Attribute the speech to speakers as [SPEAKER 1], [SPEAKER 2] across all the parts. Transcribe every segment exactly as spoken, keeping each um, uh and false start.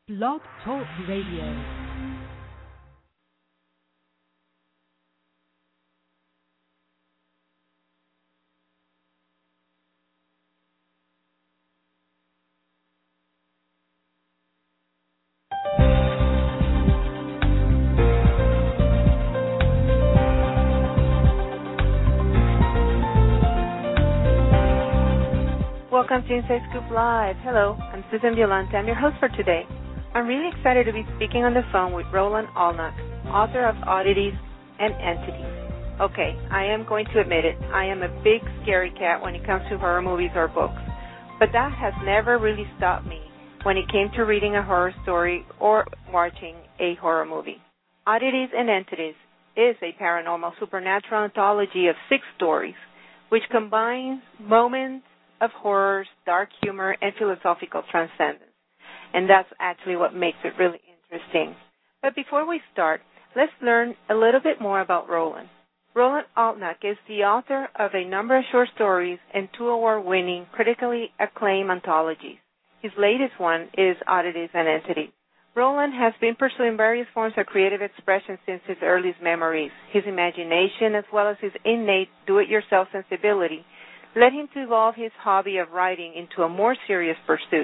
[SPEAKER 1] Blog Talk Radio.
[SPEAKER 2] Welcome to Inside Scoop Live. Hello, I'm Susan Violante. I'm your host for today. I'm really excited to be speaking on the phone with Roland Allnuck, author of Oddities and Entities. Okay, I am going to admit it. I am a big scaredy cat when it comes to horror movies or books, but that has never really stopped me when it came to reading a horror story or watching a horror movie. Oddities and Entities is a paranormal supernatural anthology of six stories, which combines moments of horrors, dark humor, and philosophical transcendence. And that's actually what makes it really interesting. But before we start, let's learn a little bit more about Roland. Roland Allnuck is the author of a number of short stories and two award-winning, critically acclaimed anthologies. His latest one is Oddities and Entities. Roland has been pursuing various forms of creative expression since his earliest memories. His imagination, as well as his innate do-it-yourself sensibility, led him to evolve his hobby of writing into a more serious pursuit.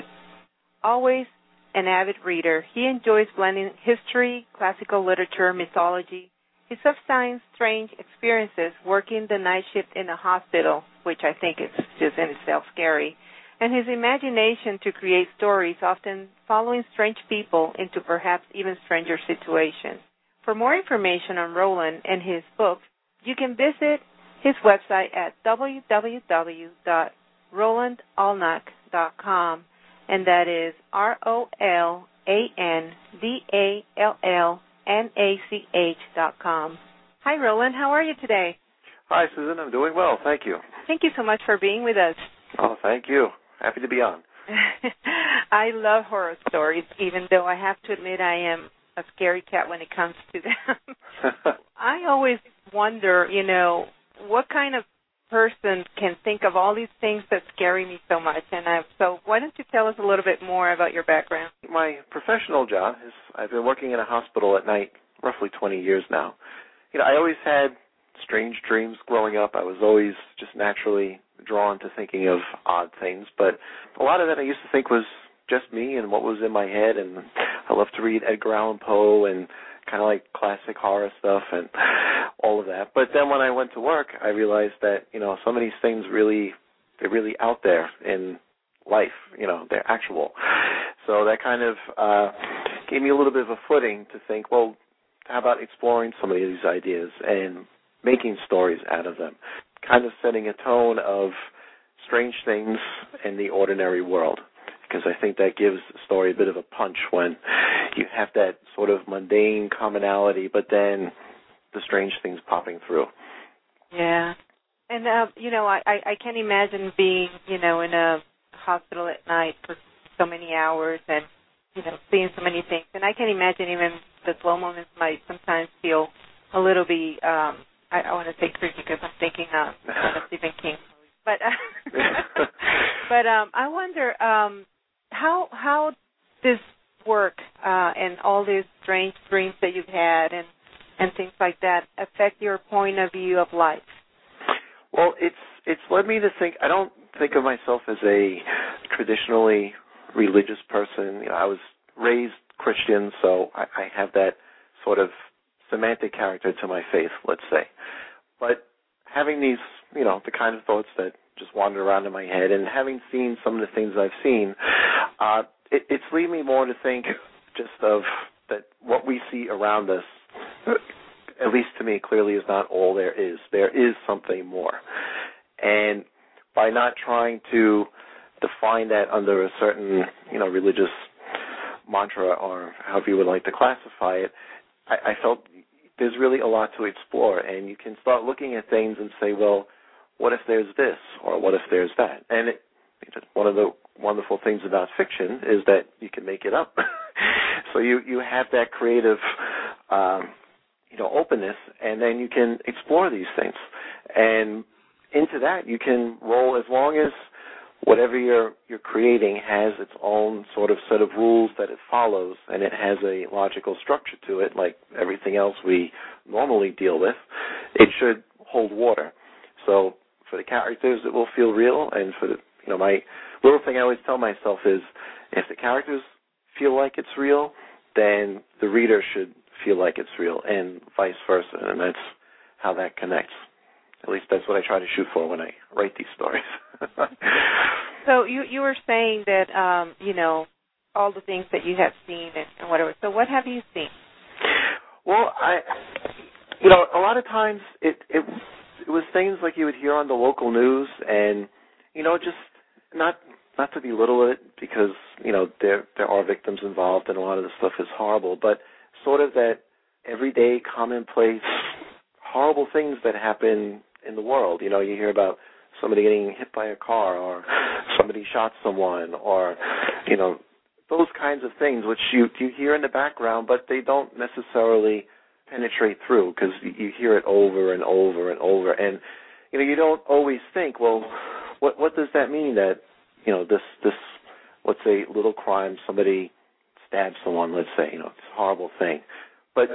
[SPEAKER 2] Always an avid reader, he enjoys blending history, classical literature, mythology, his sometimes strange experiences working the night shift in a hospital, which I think is just in itself scary, and his imagination to create stories, often following strange people into perhaps even stranger situations. For more information on Roland and his books, you can visit his website at w w w dot roland allnuck dot com, and that is R O L A N D A L L N A C H dot com. Hi, Roland. How are you today?
[SPEAKER 3] Hi, Susan. I'm doing well. Thank you.
[SPEAKER 2] Thank you so much for being with us.
[SPEAKER 3] Oh, thank you. Happy to be on.
[SPEAKER 2] I love horror stories, even though I have to admit I am a scary cat when it comes to them. I always wonder, you know, what kind of person can think of all these things that scare me so much? And I, so why don't you tell us a little bit more about your background?
[SPEAKER 3] My professional job is I've been working in a hospital at night roughly twenty years now. You know, I always had strange dreams growing up. I was always just naturally drawn to thinking of odd things, but a lot of that I used to think was just me and what was in my head, and I love to read Edgar Allan Poe and kind of like classic horror stuff and all of that. But then when I went to work, I realized that, you know, some of these things really, they're really out there in life, you know, they're actual. So that kind of uh, gave me a little bit of a footing to think, well, how about exploring some of these ideas and making stories out of them, kind of setting a tone of strange things in the ordinary world. Because I think that gives the story a bit of a punch when you have that sort of mundane commonality, but then the strange things popping through.
[SPEAKER 2] Yeah. And, uh, you know, I, I can't imagine being, you know, in a hospital at night for so many hours and, you know, seeing so many things. And I can imagine even the slow moments might sometimes feel a little bit, um, I, I want to say creepy because I'm thinking of uh, Stephen King. But, uh, but um, I wonder, um, How how does work uh, and all these strange dreams that you've had and, and things like that affect your point of view of life?
[SPEAKER 3] Well, it's it's led me to think. I don't think of myself as a traditionally religious person. You know, I was raised Christian, so I, I have that sort of semantic character to my faith, let's say. But having these, you know, the kind of thoughts that just wander around in my head, and having seen some of the things I've seen, uh, it, it's leading me more to think just of that what we see around us, at least to me, clearly is not all there is. There is something more. And by not trying to define that under a certain, you know, religious mantra or however you would like to classify it, I, I felt there's really a lot to explore, and you can start looking at things and say, well, what if there's this, or what if there's that? And it, one of the wonderful things about fiction is that you can make it up. So you, you have that creative, um, you know, openness, and then you can explore these things. And into that, you can roll as long as whatever you're you're creating has its own sort of set of rules that it follows, and it has a logical structure to it, like everything else we normally deal with. It should hold water. So for the characters, it will feel real, and for the, you know, my little thing I always tell myself is, if the characters feel like it's real, then the reader should feel like it's real, and vice versa, and that's how that connects. At least that's what I try to shoot for when I write these stories.
[SPEAKER 2] So you you were saying that, um, you know, all the things that you have seen and, and whatever. So what have you seen?
[SPEAKER 3] Well, I, you know, a lot of times it, it it was things like you would hear on the local news, and, you know, just not not to belittle it, because, you know, there there are victims involved and a lot of the stuff is horrible, but sort of that everyday, commonplace, horrible things that happen in the world. You know, you hear about somebody getting hit by a car, or somebody shot someone, or, you know, those kinds of things, which you, you hear in the background, but they don't necessarily penetrate through, because you hear it over and over and over. And, you know, you don't always think, well, what what does that mean that, you know, this, this let's say, little crime, somebody stabs someone, let's say, you know, it's a horrible thing. But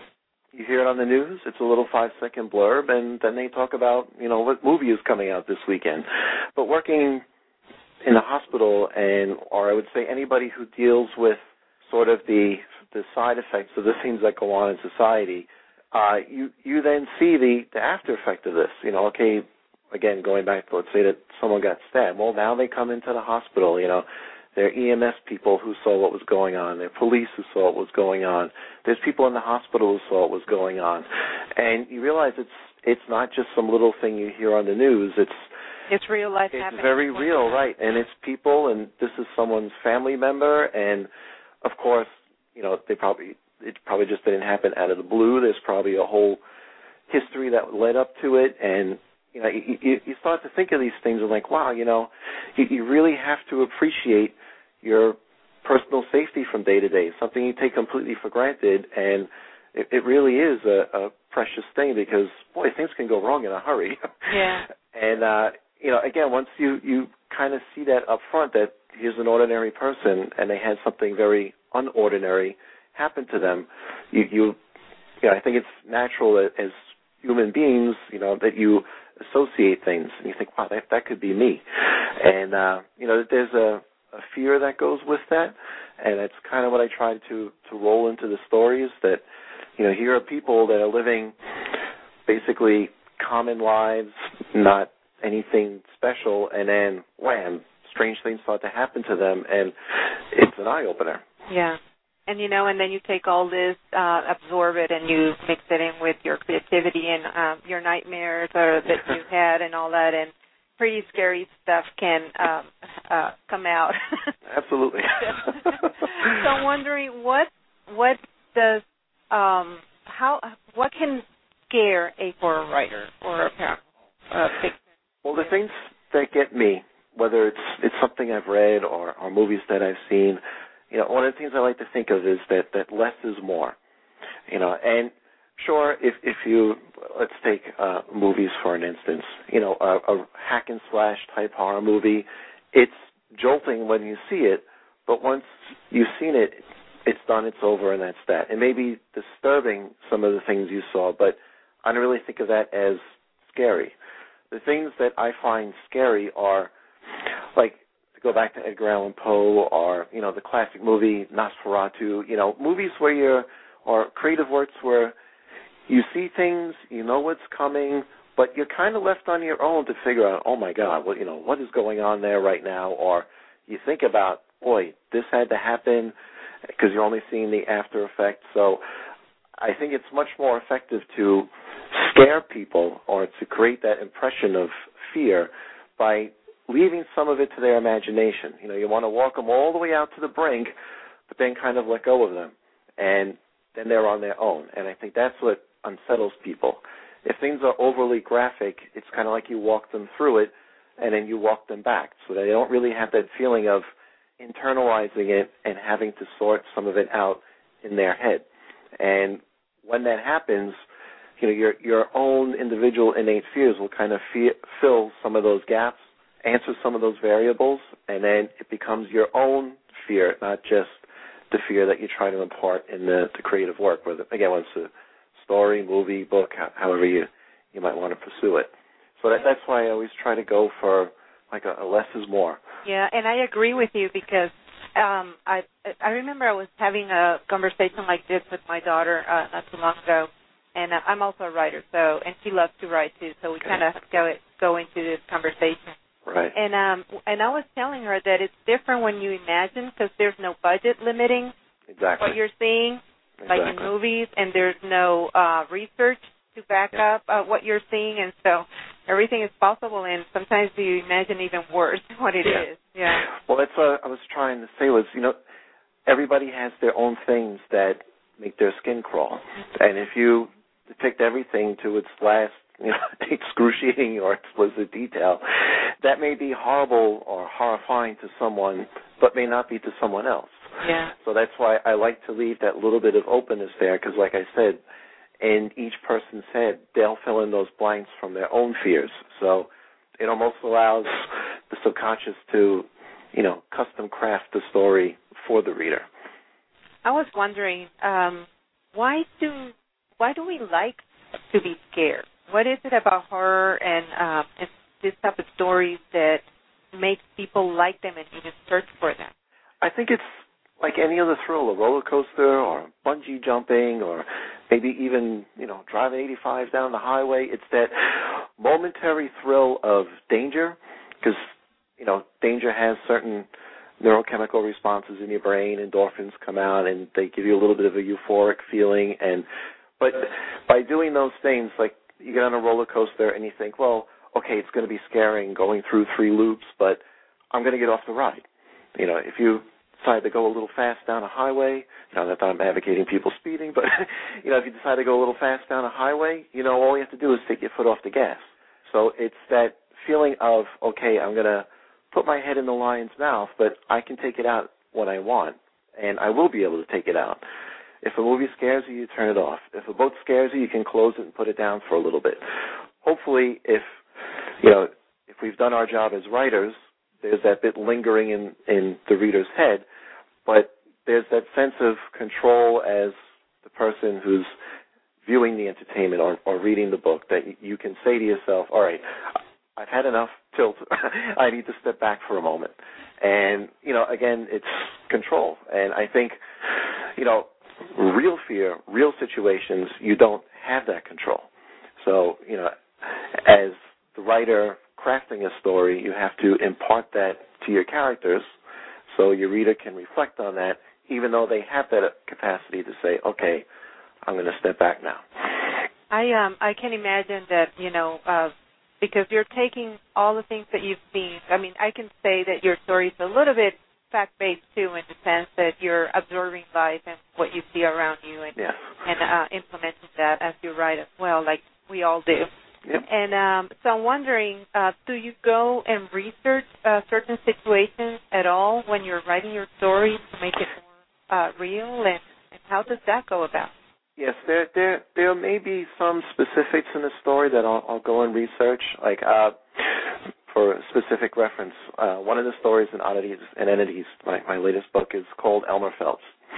[SPEAKER 3] you hear it on the news, it's a little five-second blurb, and then they talk about, you know, what movie is coming out this weekend. But working in a hospital, and or I would say anybody who deals with sort of the the side effects of the things that go on in society, uh, you you then see the, the after effect of this. You know, okay, again, going back to, let's say that someone got stabbed. Well, now they come into the hospital, you know. There are E M S people who saw what was going on. There are police who saw what was going on. There's people in the hospital who saw what was going on. And you realize it's it's not just some little thing you hear on the news. It's
[SPEAKER 2] It's real life
[SPEAKER 3] it's
[SPEAKER 2] happening.
[SPEAKER 3] It's very real, right. And it's people, and this is someone's family member. And, of course, you know, they probably it probably just didn't happen out of the blue. There's probably a whole history that led up to it. And, you know, you, you, you start to think of these things and like, wow, you know, you, you really have to appreciate your personal safety from day to day, something you take completely for granted, and it, it really is a, a precious thing, because, boy, things can go wrong in a hurry.
[SPEAKER 2] Yeah.
[SPEAKER 3] And, uh, you know, again, once you, you kind of see that up front, that here's an ordinary person and they had something very unordinary happen to them, you, you, you know, I think it's natural that as human beings, you know, that you associate things, and you think, wow, that, that could be me. And, uh, you know, there's a a fear that goes with that, and it's kind of what I try to, to roll into the stories, that, you know, here are people that are living basically common lives, not anything special, and then, wham, strange things start to happen to them, and it's an eye-opener.
[SPEAKER 2] Yeah. And, you know, and then you take all this, uh, absorb it, and you mix it in with your creativity and um, your nightmares or that you've had and all that, and pretty scary stuff can um, uh, come out.
[SPEAKER 3] Absolutely.
[SPEAKER 2] So I'm wondering, what what does um, how what can scare a horror writer or a paranormal uh, fiction?
[SPEAKER 3] Well, the things that get me, whether it's it's something I've read or, or movies that I've seen, you know, one of the things I like to think of is that, that less is more. You know, and sure, if if you, let's take uh, movies for an instance, you know, a, a hack and slash type horror movie, it's jolting when you see it, but once you've seen it, it's done, it's over, and that's that. It may be disturbing, some of the things you saw, but I don't really think of that as scary. The things that I find scary are, like, to go back to Edgar Allan Poe, or, you know, the classic movie Nosferatu, you know, movies where you're, or creative works where you see things, you know what's coming, but you're kind of left on your own to figure out, oh, my God, what, you know, what is going on there right now? Or you think about, boy, this had to happen, because you're only seeing the after effects. So I think it's much more effective to scare people or to create that impression of fear by leaving some of it to their imagination. You know, you want to walk them all the way out to the brink, but then kind of let go of them. And then they're on their own. And I think that's what unsettles people. If things are overly graphic, it's kind of like you walk them through it and then you walk them back, so they don't really have that feeling of internalizing it and having to sort some of it out in their head. And when that happens, you know, your your own individual innate fears will kind of fe- fill some of those gaps, answer some of those variables, and then it becomes your own fear, not just the fear that you try to impart in the, the creative work, whether, again, whether it's a story, movie, book, however you, you might want to pursue it. So that, that's why I always try to go for like a, a less is more.
[SPEAKER 2] Yeah, and I agree with you because um, I I remember I was having a conversation like this with my daughter uh, not too long ago, and uh, I'm also a writer, so and she loves to write too, so we
[SPEAKER 3] Okay.
[SPEAKER 2] kind of go go into this conversation.
[SPEAKER 3] Right.
[SPEAKER 2] And um and I was telling her that it's different when you imagine because there's no budget limiting
[SPEAKER 3] Exactly.
[SPEAKER 2] what you're seeing,
[SPEAKER 3] exactly.
[SPEAKER 2] like in movies, and there's no uh, research to back
[SPEAKER 3] Yeah.
[SPEAKER 2] up uh, what you're seeing, and so everything is possible, and sometimes you imagine even worse what it
[SPEAKER 3] Yeah.
[SPEAKER 2] is. Yeah.
[SPEAKER 3] Well, that's what I was trying to say was, you know, everybody has their own things that make their skin crawl. And if you depict everything to its last, you know, excruciating or explicit detail, that may be horrible or horrifying to someone, but may not be to someone else.
[SPEAKER 2] Yeah.
[SPEAKER 3] So that's why I like to leave that little bit of openness there, because like I said, in each person's head, they'll fill in those blanks from their own fears. So it almost allows the subconscious to, you know, custom craft the story for the reader.
[SPEAKER 2] I was wondering, um, why do why do we like to be scared? What is it about horror and, um, and this type of stories that makes people like them and even search for them?
[SPEAKER 3] I think it's like any other thrill, a roller coaster or bungee jumping or maybe even, you know, driving eighty-five down the highway. It's that momentary thrill of danger because, you know, danger has certain neurochemical responses in your brain. Endorphins come out and they give you a little bit of a euphoric feeling. And but by doing those things, like you get on a roller coaster and you think, well, okay, it's going to be scary going through three loops, but I'm going to get off the ride. You know, if you decide to go a little fast down a highway, not that I'm advocating people speeding, but, you know, if you decide to go a little fast down a highway, you know, all you have to do is take your foot off the gas. So it's that feeling of, okay, I'm going to put my head in the lion's mouth, but I can take it out when I want, and I will be able to take it out. If a movie scares you, you turn it off. If a boat scares you, you can close it and put it down for a little bit. Hopefully, if, you know, if we've done our job as writers, there's that bit lingering in, in the reader's head, but there's that sense of control as the person who's viewing the entertainment or, or reading the book that you can say to yourself, all right, I've had enough tilt. I need to step back for a moment. And, you know, again, it's control. And I think, you know, real fear, real situations, you don't have that control. So, you know, as the writer crafting a story, you have to impart that to your characters so your reader can reflect on that, even though they have that capacity to say, okay, I'm going to step back now.
[SPEAKER 2] I um I can imagine that, you know, uh, because you're taking all the things that you've seen. I mean, I can say that your story is a little bit fact-based, too, in the sense that you're absorbing life and what you see around you and,
[SPEAKER 3] yes.
[SPEAKER 2] and uh, implementing that as you write as well, like we all do.
[SPEAKER 3] Yep.
[SPEAKER 2] And um, so I'm wondering, uh, do you go and research uh, certain situations at all when you're writing your story to make it more uh, real, and, and how does that go about?
[SPEAKER 3] Yes, there there there may be some specifics in the story that I'll, I'll go and research, like uh, for specific reference. Uh, one of the stories in Oddities and Entities, my, my latest book, is called Elmer Phelps.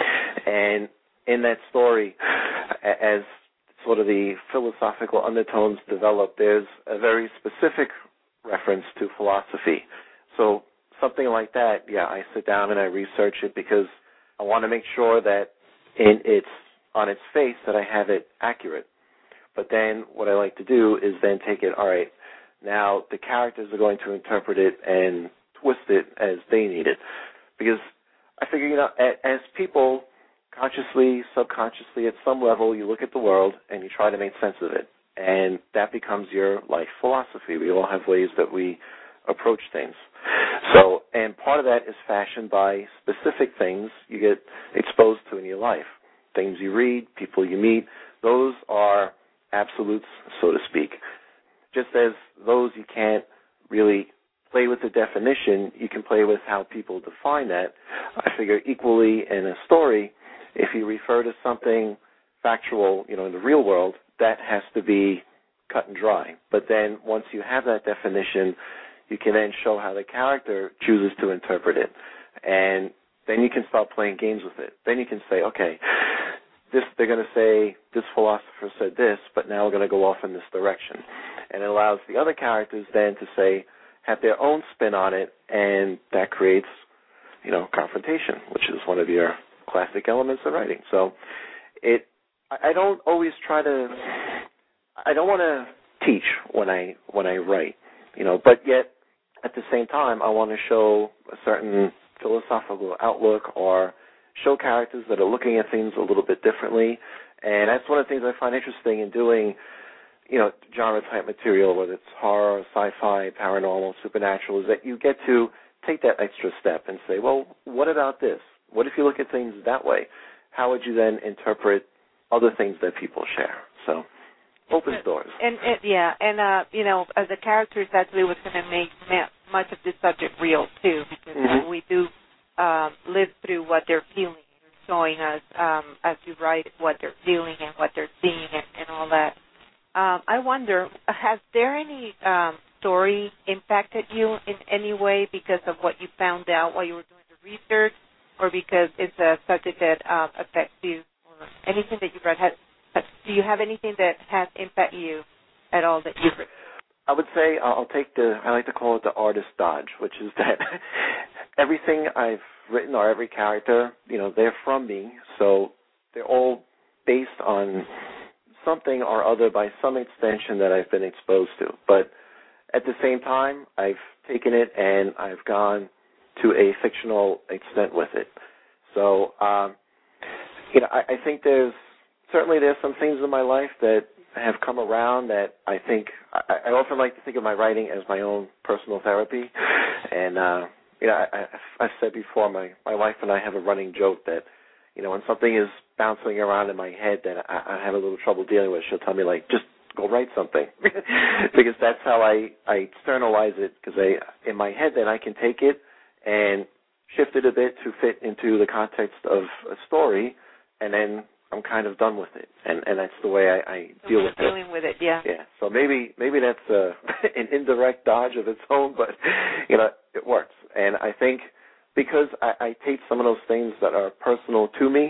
[SPEAKER 3] And in that story, as sort of the philosophical undertones develop, there's a very specific reference to philosophy. So something like that, yeah, I sit down and I research it because I want to make sure that in its on its face that I have it accurate. But then what I like to do is then take it, all right, now the characters are going to interpret it and twist it as they need it. Because I figure, you know, as people, consciously, subconsciously, at some level, you look at the world and you try to make sense of it. And that becomes your life philosophy. We all have ways that we approach things. So, and part of that is fashioned by specific things you get exposed to in your life. Things you read, people you meet, those are absolutes, so to speak. Just as those you can't really play with the definition, you can play with how people define that. I figure equally in a story, if you refer to something factual, you know, in the real world, that has to be cut and dry. But then once you have that definition, you can then show how the character chooses to interpret it. And then you can start playing games with it. Then you can say, okay, this they're going to say this philosopher said this, but now we're going to go off in this direction. And it allows the other characters then to say, have their own spin on it, and that creates, you know, confrontation, which is one of your classic elements of writing. So it, I don't always try to, I don't want to teach when I when I write, you know, but yet at the same time I want to show a certain philosophical outlook or show characters that are looking at things a little bit differently. And that's one of the things I find interesting in doing, you know, genre-type material, whether it's horror, sci-fi, paranormal, supernatural, is that you get to take that extra step and say, well, what about this? What if you look at things that way? How would you then interpret other things that people share? So, opens doors.
[SPEAKER 2] And, and yeah, and uh, you know, as a character, that's really what's going to make much of this subject real too, because mm-hmm. uh, we do um, live through what they're feeling, showing us um, as you write what they're feeling and what they're seeing and, and all that. Um, I wonder, has there any um, story impacted you in any way because of what you found out while you were doing the research, or because it's a subject that um, affects you, or anything that you've read? Has, do you have anything that has impacted you at all that you've read?
[SPEAKER 3] I would say I'll take the, I like to call it the artist dodge, which is that everything I've written or every character, you know, they're from me, so they're all based on something or other by some extension that I've been exposed to. But at the same time, I've taken it and I've gone to a fictional extent with it. So, um, you know, I, I think there's, certainly there's some things in my life that have come around that I think, I, I often like to think of my writing as my own personal therapy. And, uh, you know, I, I, I've said before, my, my wife and I have a running joke that, you know, when something is bouncing around in my head that I, I have a little trouble dealing with, she'll tell me, like, just go write something. Because that's how I, I externalize it, because I, in my head then I can take it and shift it a bit to fit into the context of a story, and then I'm kind of done with it. And, and that's the way I, I
[SPEAKER 2] so
[SPEAKER 3] deal with
[SPEAKER 2] dealing it. Dealing with it, yeah.
[SPEAKER 3] Yeah, so maybe maybe that's uh, an indirect dodge of its own, but, you know, it works. And I think because I, I take some of those things that are personal to me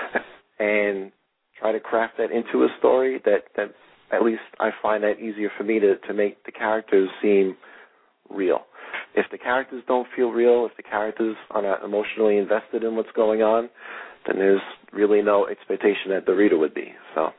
[SPEAKER 3] and try to craft that into a story, that, that at least I find that easier for me to, to make the characters seem real. If the characters don't feel real, if the characters are not emotionally invested in what's going on, then there's really no expectation that the reader would be. So.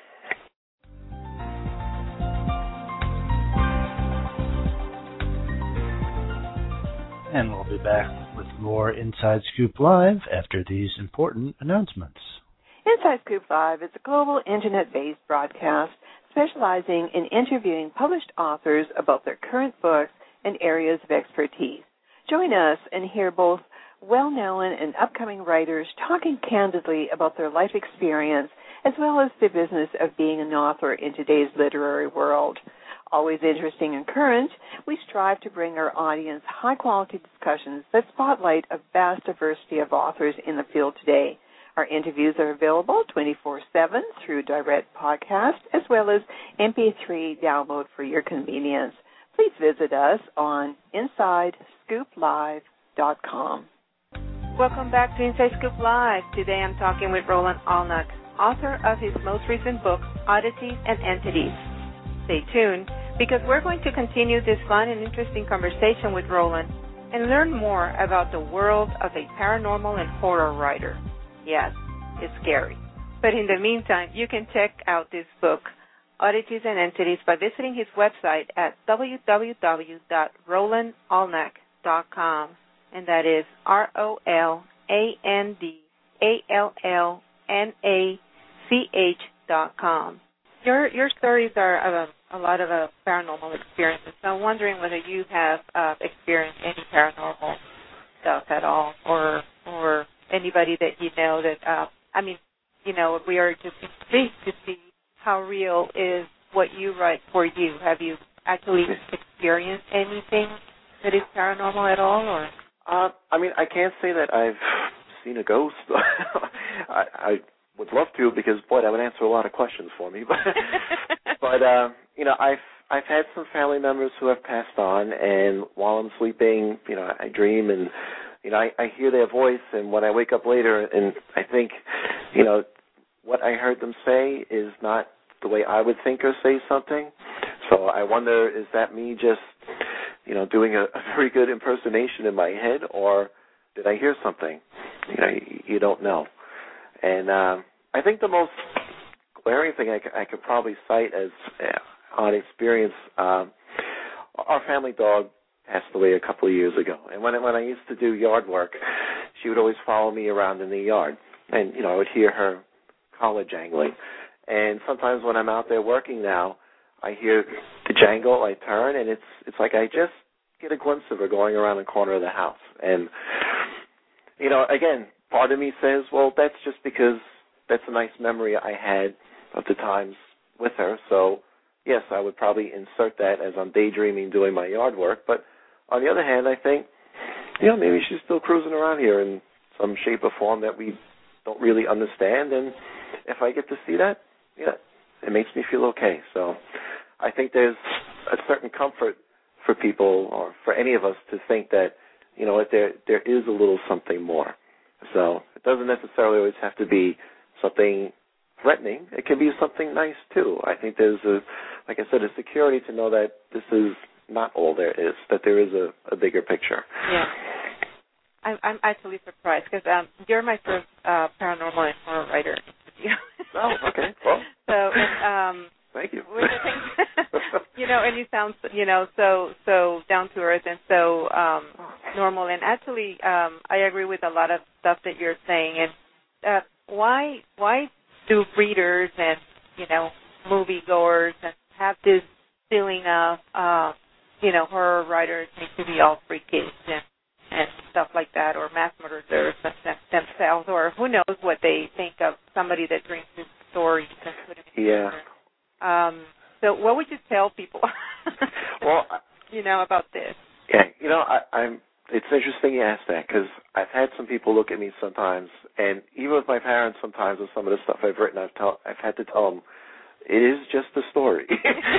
[SPEAKER 4] And we'll be back with more Inside Scoop Live after these important announcements.
[SPEAKER 5] Inside Scoop Live is a global internet-based broadcast specializing in interviewing published authors about their current books and areas of expertise. Join us and hear both well-known and upcoming writers talking candidly about their life experience as well as the business of being an author in today's literary world. Always interesting and current, we strive to bring our audience high-quality discussions that spotlight a vast diversity of authors in the field today. Our interviews are available twenty-four seven through direct podcast as well as M P three download for your convenience. Please visit us on inside scoop live dot com.
[SPEAKER 2] Welcome back to Inside Scoop Live. Today I'm talking with Roland Allnuck, author of his most recent book, Oddities and Entities. Stay tuned, because we're going to continue this fun and interesting conversation with Roland and learn more about the world of a paranormal and horror writer. Yes, it's scary. But in the meantime, you can check out this book, Oddities and Entities, by visiting his website at w w w dot roland allnuck dot com. And that is R O L A N D A L L N A C H dot com. Your your stories are of a, a lot of uh, paranormal experiences. So I'm wondering whether you have uh, experienced any paranormal stuff at all, or or anybody that you know that, uh, I mean, you know, we are just intrigued to see how real is what you write for you. Have you actually experienced anything that is paranormal at all, or?
[SPEAKER 3] Uh, I mean, I can't say that I've seen a ghost. I, I would love to, because, boy, that would answer a lot of questions for me. But, but uh, you know, I've I've had some family members who have passed on, and while I'm sleeping, you know, I dream and, you know, I, I hear their voice, and when I wake up later and I think, you know, what I heard them say is not the way I would think or say something. So I wonder, is that me just, you know, doing a, a very good impersonation in my head, or did I hear something? You know, you, you don't know. And uh, I think the most glaring thing I, c- I could probably cite as uh, on experience, uh, our family dog passed away a couple of years ago. And when, when I used to do yard work, she would always follow me around in the yard. And, you know, I would hear her collar jangling. And sometimes when I'm out there working now, I hear the jangle, I turn, and it's it's like I just get a glimpse of her going around the corner of the house. And, you know, again, part of me says, well, that's just because that's a nice memory I had of the times with her. So, yes, I would probably insert that as I'm daydreaming doing my yard work. But on the other hand, I think, you know, maybe she's still cruising around here in some shape or form that we don't really understand. And if I get to see that, yeah, it makes me feel okay. So I think there's a certain comfort for people, or for any of us, to think that, you know what, there there is a little something more. So it doesn't necessarily always have to be something threatening. It can be something nice too. I think there's a, like I said, a security to know that this is not all there is, that there is a, a bigger picture.
[SPEAKER 2] Yeah. I'm, I'm actually surprised because um, you're my first uh, paranormal and horror writer.
[SPEAKER 3] Oh, okay. Well,
[SPEAKER 2] so and, um,
[SPEAKER 3] thank you.
[SPEAKER 2] You know, and you sound, you know, so so down to earth and so um, normal. And actually, um, I agree with a lot of stuff that you're saying. And uh, why why do readers and, you know, moviegoers and have this feeling of, uh, you know, horror writers need to be all freaky and and stuff like that, or mass murderers themselves, or who knows what they think of somebody that dreams these stories and put it in
[SPEAKER 3] Yeah.
[SPEAKER 2] Um, so what would you tell people,
[SPEAKER 3] well,
[SPEAKER 2] you know, about this?
[SPEAKER 3] Yeah, you know, I, I'm. It's interesting you ask that, because I've had some people look at me sometimes, and even with my parents sometimes with some of the stuff I've written, I've, tell, I've had to tell them, it is just a story,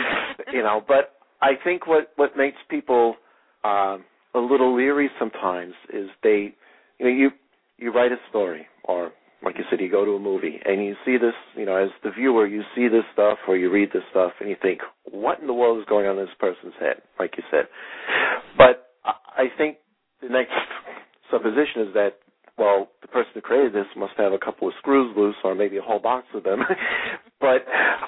[SPEAKER 3] you know, but I think what, what makes people um, a little leery sometimes is they, you know, you you write a story, or like you said, you go to a movie, and you see this, you know, as the viewer, you see this stuff, or you read this stuff, and you think, what in the world is going on in this person's head, like you said. But I think the next supposition is that, well, the person who created this must have a couple of screws loose, or maybe a whole box of them. But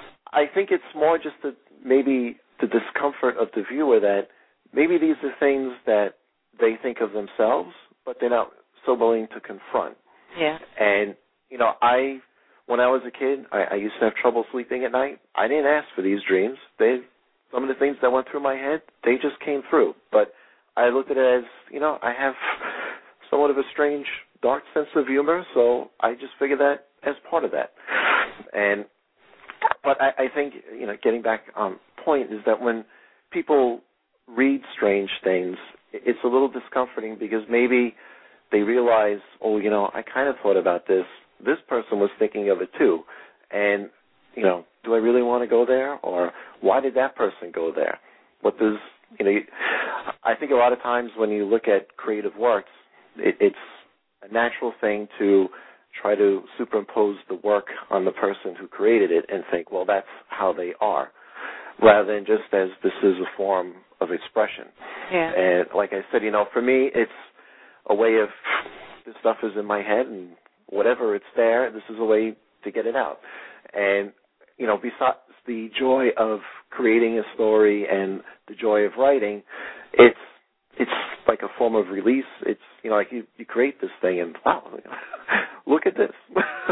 [SPEAKER 3] I think it's more just the, maybe the discomfort of the viewer that maybe these are things that they think of themselves, but they're not so willing to confront.
[SPEAKER 2] Yeah.
[SPEAKER 3] And, you know, I, when I was a kid, I, I used to have trouble sleeping at night. I didn't ask for these dreams. They, some of the things that went through my head, they just came through. But I looked at it as, you know, I have somewhat of a strange, dark sense of humor, so I just figured that as part of that. And, but I, I think, you know, getting back on point is that when people read strange things, it's a little discomforting because maybe they realize, oh, you know, I kind of thought about this. This person was thinking of it too. And, you know, do I really want to go there? Or why did that person go there? What does, you know, I think a lot of times when you look at creative works, it, it's a natural thing to try to superimpose the work on the person who created it and think, well, that's how they are, rather than just as this is a form of expression.
[SPEAKER 2] Yeah.
[SPEAKER 3] And like I said, you know, for me, it's a way of, this stuff is in my head, and whatever it's there, this is a way to get it out. And, you know, besides the joy of creating a story and the joy of writing, it's it's like a form of release. It's, you know, like you, you create this thing and, wow, look at this.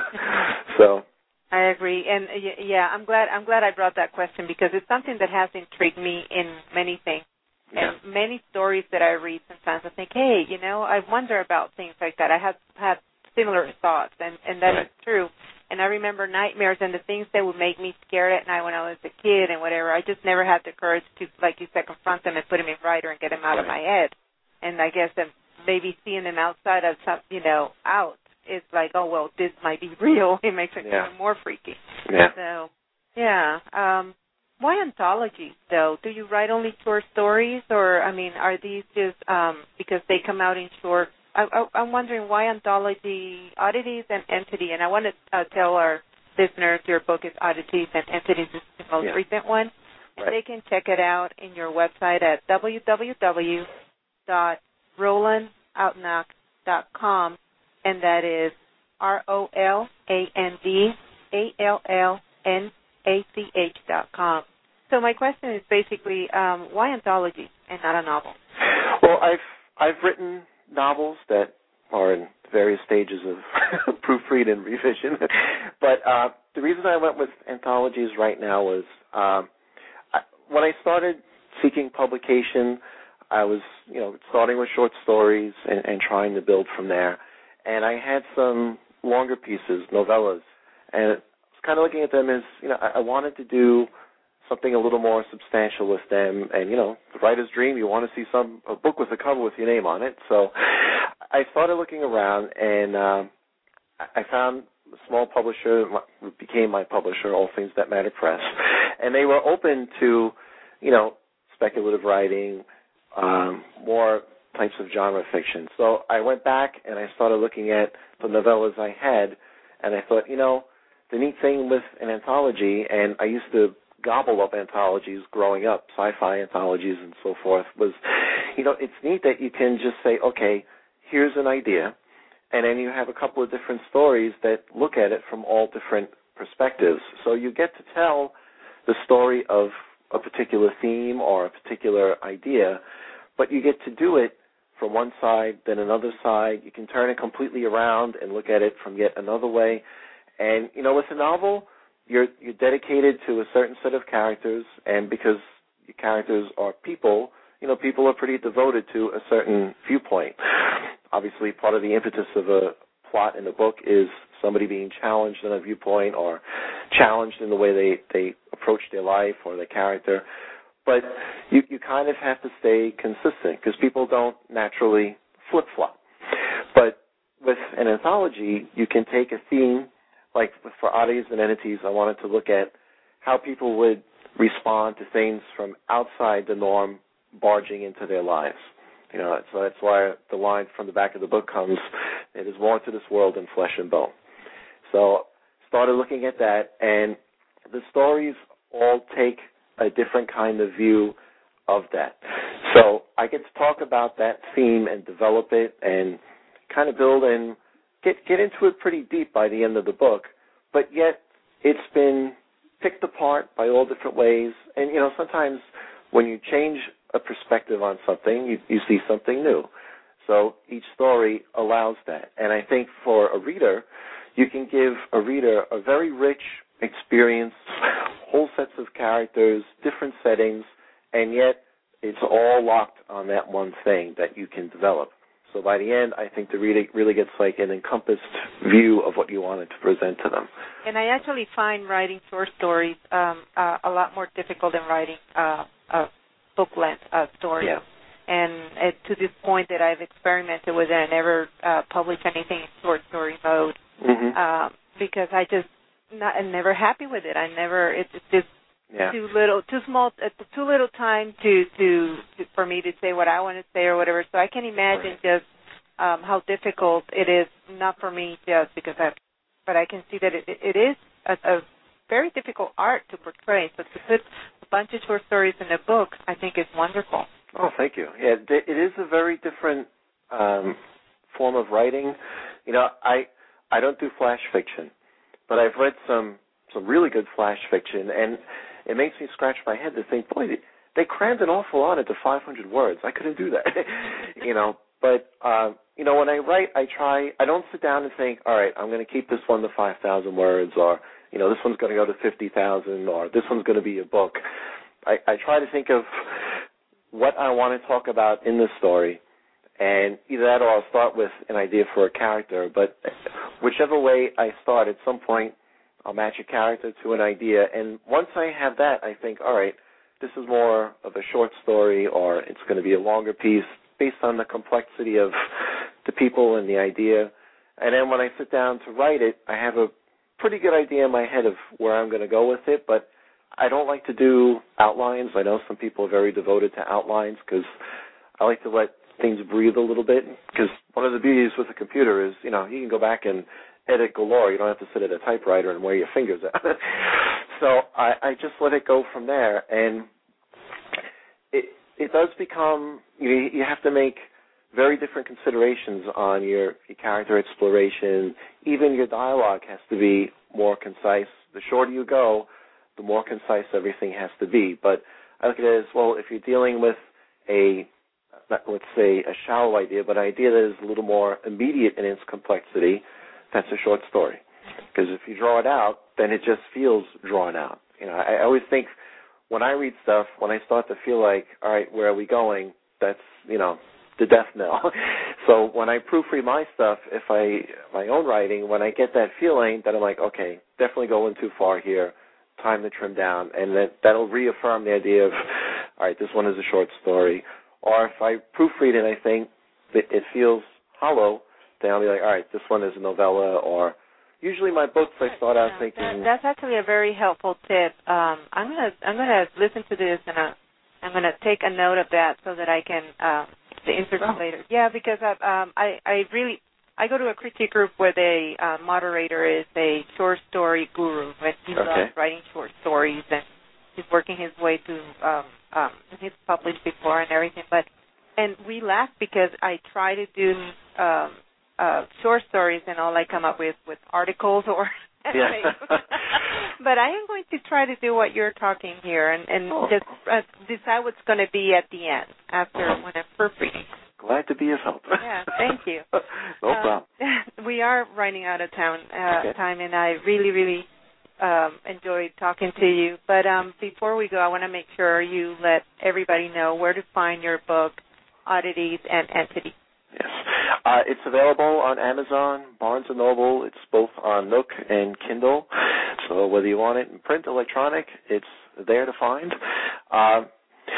[SPEAKER 3] So
[SPEAKER 2] I agree, and yeah, I'm glad I'm glad I brought that question because it's something that has intrigued me in many things.
[SPEAKER 3] Yeah.
[SPEAKER 2] And many stories that I read, sometimes I think, hey, you know, I wonder about things like that. I have had similar thoughts, and, and that
[SPEAKER 3] right.
[SPEAKER 2] is true. And I remember nightmares and the things that would make me scared at night when I was a kid and whatever. I just never had the courage to, like you said, confront them and put them in writer and get them out
[SPEAKER 3] right.
[SPEAKER 2] of my head. And I guess that maybe seeing them outside of some, you know, out, it's like, oh, well, this might be real. It makes it
[SPEAKER 3] yeah.
[SPEAKER 2] even more freaky.
[SPEAKER 3] Yeah.
[SPEAKER 2] So, yeah. Um, why anthologies, though? Do you write only short stories, or, I mean, are these just um, because they come out in short? I, I, I'm wondering why anthology, Oddities and Entity, and I want to uh, tell our listeners your book is Oddities and Entities, is the most
[SPEAKER 3] yeah.
[SPEAKER 2] recent one. And
[SPEAKER 3] right.
[SPEAKER 2] they can check it out in your website at w w w dot roland outnock dot com, and that is R O L A N D A L L N A C H dot com. So my question is basically, um, why anthology and not a novel?
[SPEAKER 3] Well, I've I've written novels that are in various stages of proofread and revision, but uh, the reason I went with anthologies right now was um, I, when I started seeking publication, I was you know starting with short stories and, and trying to build from there, and I had some longer pieces, novellas, and I was kind of looking at them as you know I, I wanted to do something a little more substantial with them, and you know, the writer's dream, you want to see some a book with a cover with your name on it. So I started looking around, and um, I found a small publisher who became my publisher, All Things That Matter Press, and they were open to, you know, speculative writing, um, more types of genre fiction. So I went back and I started looking at the novellas I had, and I thought, you know, the neat thing with an anthology, and I used to gobble up anthologies growing up, sci-fi anthologies and so forth, was, you know, it's neat that you can just say, okay, here's an idea, and then you have a couple of different stories that look at it from all different perspectives. So you get to tell the story of a particular theme or a particular idea, but you get to do it from one side, then another side. You can turn it completely around and look at it from yet another way. And, you know, with a novel, You're, you're dedicated to a certain set of characters, and because your characters are people, you know, people are pretty devoted to a certain viewpoint. Obviously, part of the impetus of a plot in the book is somebody being challenged in a viewpoint or challenged in the way they, they approach their life or their character. But you, you kind of have to stay consistent because people don't naturally flip-flop. But with an anthology, you can take a theme. Like for Oddities and Entities, I wanted to look at how people would respond to things from outside the norm barging into their lives. You know, so that's why the line from the back of the book comes, "It is more to this world than flesh and bone." So started looking at that, and the stories all take a different kind of view of that. So I get to talk about that theme and develop it and kind of build and Get get into it pretty deep by the end of the book, but yet it's been picked apart by all different ways. And, you know, sometimes when you change a perspective on something, you, you see something new. So each story allows that. And I think for a reader, you can give a reader a very rich experience, whole sets of characters, different settings, and yet it's all locked on that one thing that you can develop. So by the end, I think the reader really gets like an encompassed view of what you wanted to present to them.
[SPEAKER 2] And I actually find writing short stories um, uh, a lot more difficult than writing uh, a book-length uh, story.
[SPEAKER 3] Yeah.
[SPEAKER 2] And it, to this point that I've experimented with it, I never uh, published anything in short story mode
[SPEAKER 3] mm-hmm.
[SPEAKER 2] uh, because I just not, I'm never happy with it. I never it's, it's just
[SPEAKER 3] yeah.
[SPEAKER 2] too little, too small, uh, too little time to, to to for me to say what I want to say or whatever. So I can imagine right. just um, how difficult it is, not for me just because I, but I can see that it, it is a, a very difficult art to portray. So to put a bunch of short stories in a book, I think is wonderful.
[SPEAKER 3] Oh, thank you. Yeah, it is a very different um, form of writing. You know, I I don't do flash fiction, but I've read some some really good flash fiction, and it makes me scratch my head to think, boy, they crammed an awful lot into five hundred words. I couldn't do that, you know. But, uh, you know, when I write, I try, I don't sit down and think, all right, I'm going to keep this one to five thousand words, or, you know, this one's going to go to fifty thousand, or this one's going to be a book. I, I try to think of what I want to talk about in the story, and either that or I'll start with an idea for a character. But whichever way I start, at some point, I'll match a character to an idea, and once I have that, I think, all right, this is more of a short story, or it's going to be a longer piece based on the complexity of the people and the idea. And then when I sit down to write it, I have a pretty good idea in my head of where I'm going to go with it, but I don't like to do outlines. I know some people are very devoted to outlines because I like to let things breathe a little bit, because one of the beauties with a computer is, you know, you can go back and edit galore. You don't have to sit at a typewriter and wear your fingers out. So I, I just let it go from there, and it it does become, you know, you have to make very different considerations on your, your character exploration. Even your dialogue has to be more concise. The shorter you go, the more concise everything has to be. But I look at it as, well, if you're dealing with a, let's say, a shallow idea, but an idea that is a little more immediate in its complexity, that's a short story. Because if you draw it out, then it just feels drawn out. You know, I, I always think when I read stuff, when I start to feel like, all right, where are we going? That's, you know, the death knell. So when I proofread my stuff, if I my own writing, when I get that feeling, then I'm like, okay, definitely going too far here. Time to trim down, and that that'll reaffirm the idea of, all right, this one is a short story. Or if I proofread it, and I think that it feels hollow, then I'll be like, all right, this one is a novella. Or usually my books, I start out
[SPEAKER 2] yeah,
[SPEAKER 3] thinking.
[SPEAKER 2] That, that's actually a very helpful tip. Um, I'm gonna I'm gonna listen to this, and uh, I'm gonna take a note of that so that I can uh, insert
[SPEAKER 3] Oh.
[SPEAKER 2] later. Yeah, because I um I I really. I go to a critique group where the uh, moderator is a short story guru, and he
[SPEAKER 3] Okay.
[SPEAKER 2] loves writing short stories, and he's working his way to um, um, he's published before and everything. But and we laugh because I try to do um, uh, short stories, and all I come up with with articles or.
[SPEAKER 3] Yeah.
[SPEAKER 2] But I am going to try to do what you're talking here, and, and
[SPEAKER 3] Oh.
[SPEAKER 2] just uh, decide what's going to be at the end after when I'm proofreading.
[SPEAKER 3] Glad to be of help.
[SPEAKER 2] Yeah, thank you.
[SPEAKER 3] No
[SPEAKER 2] um,
[SPEAKER 3] problem.
[SPEAKER 2] We are running out of town, uh,
[SPEAKER 3] Okay.
[SPEAKER 2] time, and I really, really um, enjoyed talking to you. But um, before we go, I want to make sure you let everybody know where to find your book, Oddities and Entities.
[SPEAKER 3] Yes. Uh, it's available on Amazon, Barnes and Noble. It's both on Nook and Kindle. So whether you want it in print, electronic, it's there to find. Uh,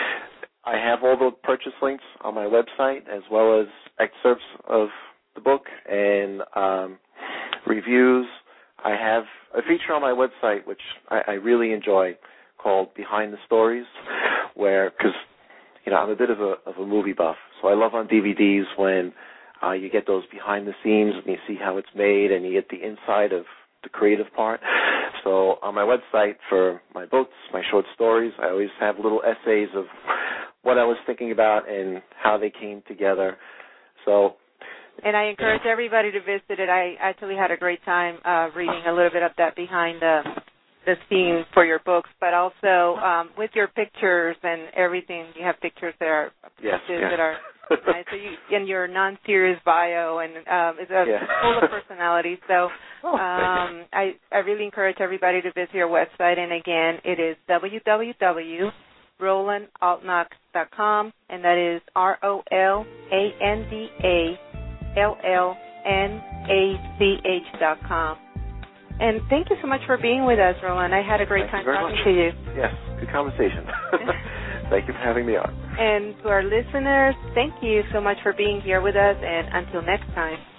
[SPEAKER 3] I have all the purchase links on my website, as well as excerpts of the book and um, reviews. I have a feature on my website, which I, I really enjoy, called Behind the Stories, where, because, you know, I'm a bit of a, of a movie buff, so I love on D V Ds when uh, you get those behind the scenes and you see how it's made and you get the inside of the creative part. So on my website for my books, my short stories, I always have little essays of what I was thinking about and how they came together. So,
[SPEAKER 2] And I encourage everybody to visit it. I actually had a great time uh, reading a little bit of that behind the the scene for your books, but also um, with your pictures and everything. You have pictures that are
[SPEAKER 3] yes,
[SPEAKER 2] pictures
[SPEAKER 3] yes.
[SPEAKER 2] that are nice. So you, in your non-serious bio, and um, it's a,
[SPEAKER 3] Yeah.
[SPEAKER 2] full of personality. So
[SPEAKER 3] Oh, thank
[SPEAKER 2] um, I I really encourage everybody to visit your website. And again, it is w w w dot roland altnach dot com, and that is R O L A N D A L L N A C H dot com. And thank you so much for being with us, Roland. I had a great
[SPEAKER 3] Thank
[SPEAKER 2] time
[SPEAKER 3] you very
[SPEAKER 2] talking
[SPEAKER 3] much.
[SPEAKER 2] to you.
[SPEAKER 3] Yes, good conversation. Thank you for having me on.
[SPEAKER 2] And to our listeners, thank you so much for being here with us. And until next time.